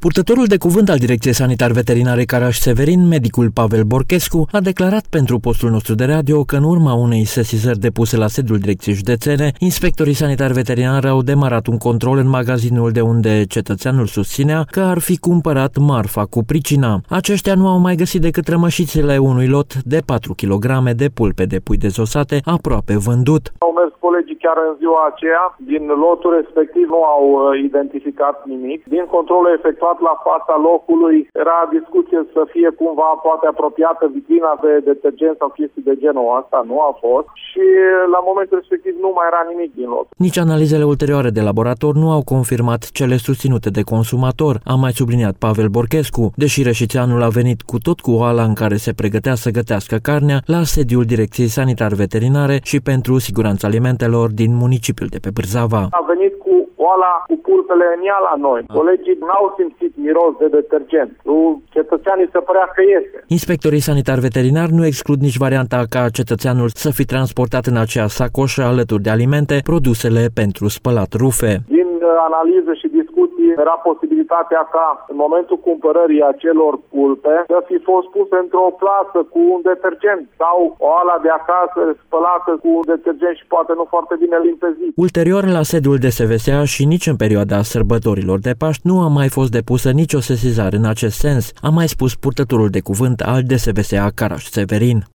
Purtătorul de cuvânt al Direcției Sanitar-Veterinare Caraș-Severin, medicul Pavel Borchescu, a declarat pentru postul nostru de radio că în urma unei sesizări depuse la sediul Direcției Județene, inspectorii sanitar-veterinari au demarat un control în magazinul de unde cetățeanul susținea că ar fi cumpărat marfa cu pricina. Aceștia nu au mai găsit decât rămășițele unui lot de 4 kg de pulpe de pui dezosate, aproape vândut. Au mers colegii chiar în ziua aceea, din lotul respectiv nu au identificat nimic. Din controlul efectuat la fața locului era discuție să fie cumva poate apropiată vitrina de detergent sau chestii de genul ăsta, nu a fost și la momentul respectiv nu mai era nimic din lot. Nici analizele ulterioare de laborator nu au confirmat cele susținute de consumator, a mai subliniat Pavel Borchescu, deși rășițeanul a venit cu oala în care se pregătea să gătească carnea la sediul Direcției Sanitar-Veterinare și pentru siguranța alimentelor din municipiul de pe Bârzava. A venit cu oala cu pulpele în ea la noi. Colegii n-au simțit miros de detergent. Cetățeanii se părea că este. Inspectorii sanitar-veterinari nu exclud nici varianta ca cetățeanul să fi transportat în acea sacoșă alături de alimente produsele pentru spălat rufe. Din analiză și discuții era posibilitatea ca în momentul cumpărării acelor pulpe să fi fost puse într-o plasă cu un detergent sau oala de acasă spălată cu un detergent și poate nu foarte bine limpezit. Ulterior, la sediul DSVSA și nici în perioada sărbătorilor de Paști nu a mai fost depusă nicio sesizare în acest sens, a mai spus purtătorul de cuvânt al DSVSA Caraș-Severin.